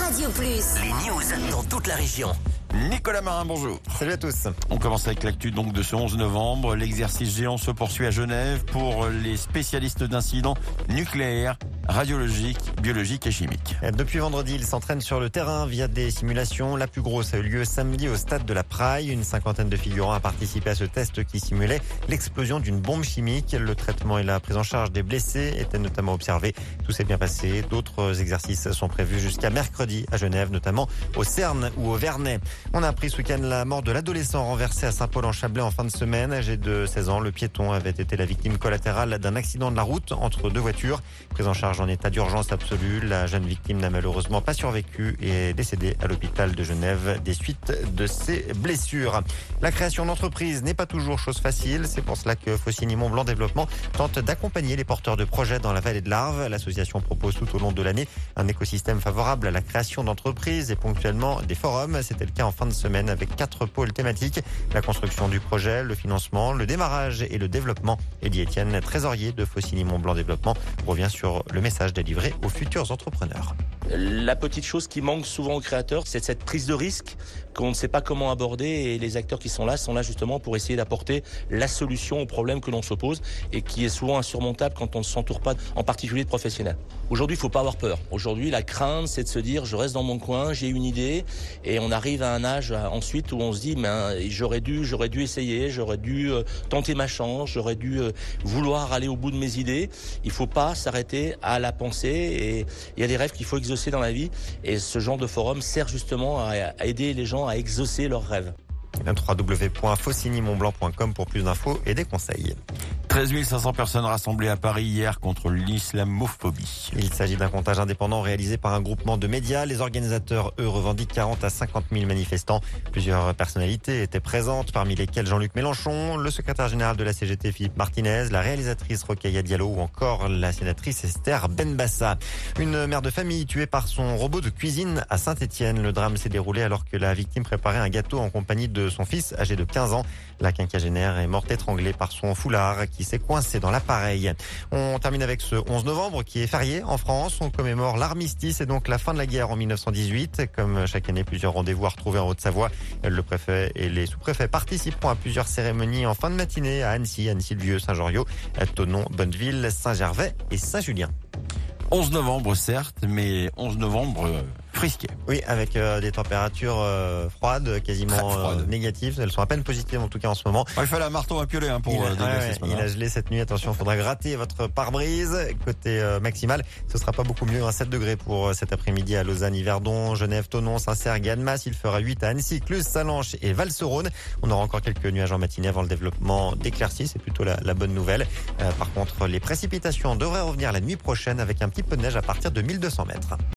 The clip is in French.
Radio Plus. Les news dans toute la région. Nicolas Marin, bonjour. Salut à tous. On commence avec l'actu donc de ce 11 novembre. L'exercice géant se poursuit à Genève pour les spécialistes d'incidents nucléaires, radiologiques, biologiques et chimiques. Depuis vendredi, ils s'entraînent sur le terrain via des simulations. La plus grosse a eu lieu samedi au stade de la Praille. Une cinquantaine de figurants a participé à ce test qui simulait l'explosion d'une bombe chimique. Le traitement et la prise en charge des blessés étaient notamment observés. Tout s'est bien passé. D'autres exercices sont prévus jusqu'à mercredi à Genève, notamment au CERN ou au Vernet. On a appris ce week-end la mort de l'adolescent renversé à Saint-Paul-en-Chablais en fin de semaine. Âgé de 16 ans, le piéton avait été la victime collatérale d'un accident de la route entre deux voitures. Prise en charge en état d'urgence absolue, la jeune victime n'a malheureusement pas survécu et est décédée à l'hôpital de Genève des suites de ses blessures. La création d'entreprises n'est pas toujours chose facile. C'est pour cela que Faucigny Mont Blanc Développement tente d'accompagner les porteurs de projets dans la vallée de l'Arve. L'association propose tout au long de l'année un écosystème favorable à la création d'entreprises et ponctuellement des forums. C'était le cas en fin de semaine avec 4 pôles thématiques. La construction du projet, le financement, le démarrage et le développement. Eddie Etienne, trésorier de Faucigny Mont Blanc Développement, revient sur le message délivré aux futurs entrepreneurs. La petite chose qui manque souvent aux créateurs, c'est cette prise de risque qu'on ne sait pas comment aborder, et les acteurs qui sont là justement pour essayer d'apporter la solution aux problèmes que l'on se pose et qui est souvent insurmontable quand on ne s'entoure pas en particulier de professionnels. Aujourd'hui, il ne faut pas avoir peur. Aujourd'hui, la crainte, c'est de se dire je reste dans mon coin, j'ai une idée, et on arrive à un âge ensuite où on se dit j'aurais dû essayer, j'aurais dû tenter ma chance, j'aurais dû vouloir aller au bout de mes idées. Il ne faut pas s'arrêter à la pensée, et il y a des rêves qu'il faut exaucer dans la vie, et ce genre de forum sert justement à aider les gens à exaucer leurs rêves. www.faucignymontblanc.com pour plus d'infos et des conseils. 13 500 personnes rassemblées à Paris hier contre l'islamophobie. Il s'agit d'un comptage indépendant réalisé par un groupement de médias. Les organisateurs, eux, revendiquent 40 à 50 000 manifestants. Plusieurs personnalités étaient présentes, parmi lesquelles Jean-Luc Mélenchon, le secrétaire général de la CGT Philippe Martinez, la réalisatrice Rokhaya Diallo ou encore la sénatrice Esther Benbassa. Une mère de famille tuée par son robot de cuisine à Saint-Étienne. Le drame s'est déroulé alors que la victime préparait un gâteau en compagnie de son fils âgé de 15 ans. La quinquagénaire est morte étranglée par son foulard qui s'est coincé dans l'appareil. On termine avec ce 11 novembre qui est férié en France. On commémore l'armistice et donc la fin de la guerre en 1918. Comme chaque année, plusieurs rendez-vous à retrouver en Haute-Savoie. Le préfet et les sous-préfets participeront à plusieurs cérémonies en fin de matinée à Annecy, Annecy-le-Vieux, Saint-Joriot, Thonon, Bonneville, Saint-Gervais et Saint-Julien. 11 novembre certes, mais 11 novembre frisqué. Oui, avec des températures froides, quasiment négatives. Elles sont à peine positives en tout cas en ce moment. Il fallait un marteau à piolet pour déglacer ce matin. Il a gelé cette nuit. Attention, il faudra gratter votre pare-brise. Côté maximal, ce sera pas beaucoup mieux. 7 degrés pour cet après-midi à Lausanne, Yverdon, Genève, Thonon, Saint-Cergue et Annemasse. Il fera 8 à Annecy, Cluse, Sallanches et Val-Saône. On aura encore quelques nuages en matinée avant le développement d'éclaircies. C'est plutôt la bonne nouvelle. Par contre, les précipitations devraient revenir la nuit prochaine avec un petit peu de neige à partir de 1200 mètres.